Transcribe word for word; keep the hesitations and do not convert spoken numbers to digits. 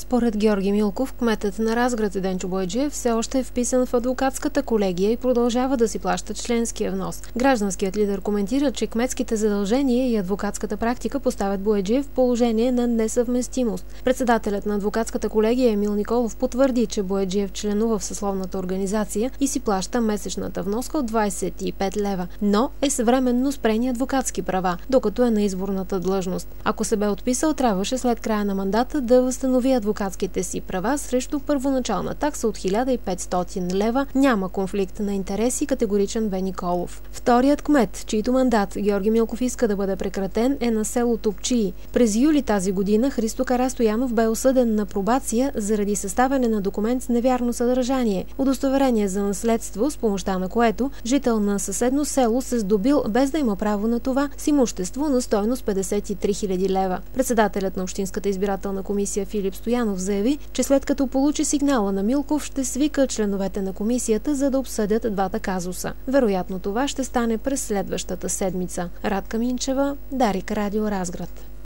Според Георги Милков, кметът на Разград Денчо Бояджиев все още е вписан в адвокатската колегия и продължава да си плаща членския внос. Гражданският лидер коментира, че кметските задължения и адвокатската практика поставят Бояджиев в положение на несъвместимост. Председателят на адвокатската колегия Емил Николов потвърди, че Бояджиев членува в съсловната организация и си плаща месечната вноска от двадесет и пет лева, но е съвременно спрени адвокатски права, докато е на изборната длъжност. Ако се бе отписал, трябваше след края на мандата да възстанови адвокатските си права срещу първоначална такса от хиляда и петстотин лева. Няма конфликт на интереси, категоричен бе Николов. Вторият кмет, чийто мандат Георги Милков иска да бъде прекратен, е на село Топчии. През юли тази година Христо Карастоянов бе осъден на пробация заради съставяне на документ с невярно съдържание. Удостоверение за наследство, с помощта на което жител на съседно село се здобил, без да има право на това, с имущество на стойност петдесет и три хиляди лева. Председателят на Общинската избирателна комисия Филип Стоянов заяви, че след като получи сигнала на Милков, ще свика членовете на комисията, за да обсъдят двата казуса. Вероятно това ще стане през следващата седмица. Радка Минчева, Дарик Радио, Разград.